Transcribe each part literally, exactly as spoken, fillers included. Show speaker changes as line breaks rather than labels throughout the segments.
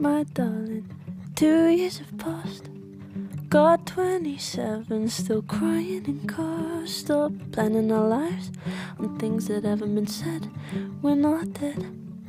my darling, two years have passed. Got twenty-seven, still crying in cars. Stop planning our lives on things that haven't been said. We're not dead.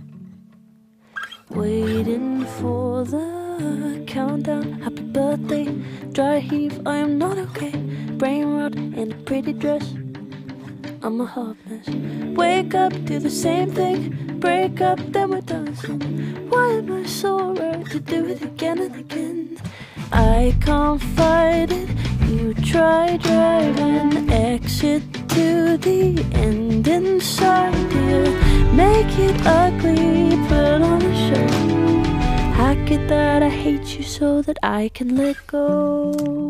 Waiting for the countdown. Happy birthday, dry heave, I am not okay. Brain rot in a pretty dress, I'm a hot mess. Wake up, do the same thing. Break up, then we're dancing. Why am I so right to do it again and again? I can't fight it. You try driving, exit to the end inside here. Make it ugly, put on a show. Hack it that I hate you so that I can let go.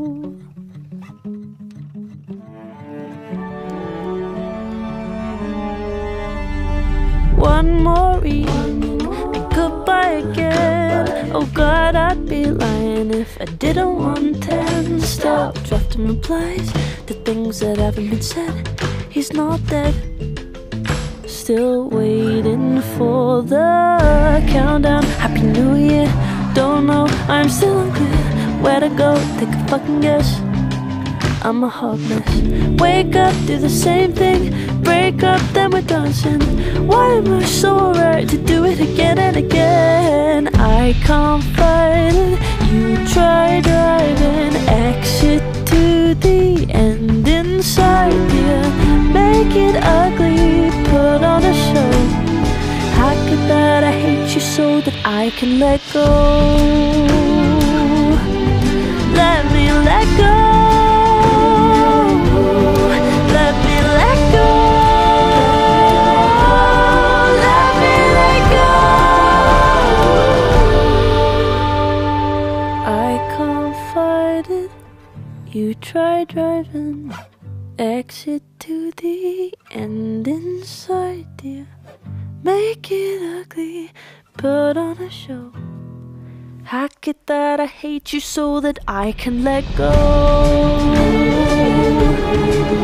One more reading and goodbye again. Oh God, I'd be lying if I didn't want ten. Stop drafting replies to things that haven't been said. He's not dead. Still waiting for the countdown. Happy New Year, don't know, I'm still unclear where to go, take a fucking guess. I'm a hot mess. Wake up, do the same thing. Break up, then we're dancing. Why am I so right to do it again and again? I can't fight it. You try driving, exit to the end inside here. Make it ugly, put on a show. Hack it that I hate you so that I can let go. Let me let go. You try driving, exit to the end inside, dear. Make it ugly, put on a show. Hack it that I hate you so that I can let go.